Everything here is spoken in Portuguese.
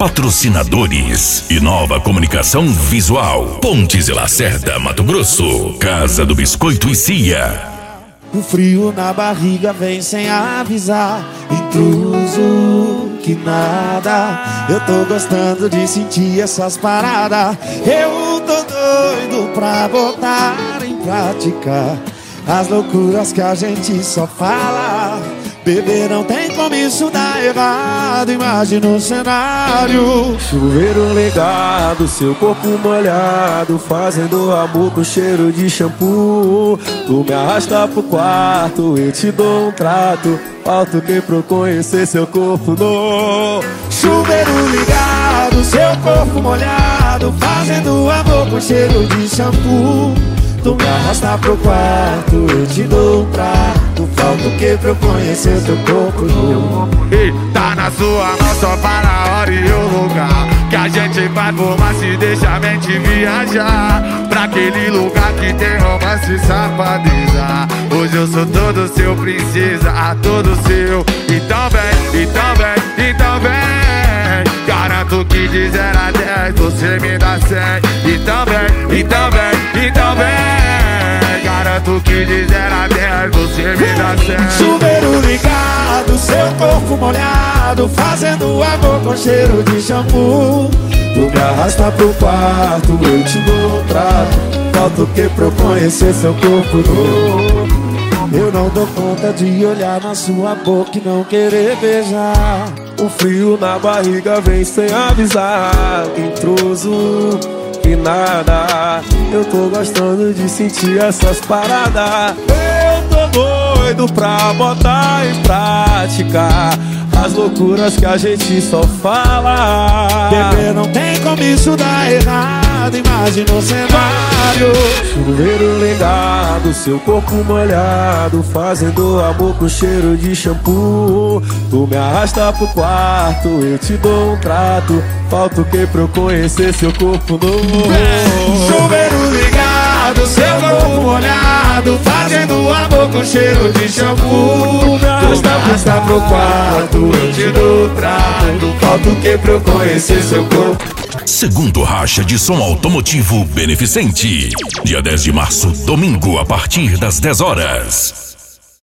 Patrocinadores: Inova Comunicação Visual, Pontes e Lacerda, Mato Grosso, Casa do Biscoito e Cia. O frio na barriga vem sem avisar, intruso que nada. Eu tô gostando de sentir essas paradas. Eu tô doido pra botar em prática as loucuras que a gente só fala. Beber não tem como isso dar errado. Imagina o cenário: chuveiro ligado, seu corpo molhado, fazendo amor com cheiro de shampoo. Tu me arrasta pro quarto, eu te dou um trato. Falta o que pra eu conhecer seu corpo no chuveiro ligado, seu corpo molhado, fazendo amor com cheiro de shampoo. Tu me arrasta pro quarto, eu te dou um trato. Falta o que pra eu conhecer teu corpo nu. E tá na sua mão, só para a hora e o lugar que a gente vai formar, se deixa a mente viajar pra aquele lugar que tem romance e safadeza. Hoje eu sou todo seu, princesa, todo seu. Então vem, então vem, então vem. Garanto que de 0 a 10 você me dá 100. Então vem, então vem, então vem. Garanto que de 0 a 10 você me dá 100. Chuveiro ligado, seu corpo molhado, fazendo amor com cheiro de shampoo. Tu me arrasta pro quarto, eu te dou um trato. Falta o que pra eu conhecer seu corpo nu. Eu não dou conta de olhar na sua boca e não querer beijar. O frio na barriga vem sem avisar, intruso que nada. Eu tô gostando de sentir essas paradas. Eu tô doido pra botar em prática as loucuras que a gente só fala. Beber não tem como isso dar errado. Imagina o cenário: chuveiro ligado, seu corpo molhado, fazendo amor com cheiro de shampoo. Tu me arrasta pro quarto, eu te dou um trato. Falta o que pra eu conhecer seu corpo novo? Chuveiro ligado, seu corpo molhado, fazendo amor com cheiro de shampoo. Arrasta pro quarto, eu te dou um trato. Falta o que pra eu conhecer seu corpo? Segundo Racha de Som Automotivo Beneficente, dia 10 de março, domingo, a partir das 10 horas.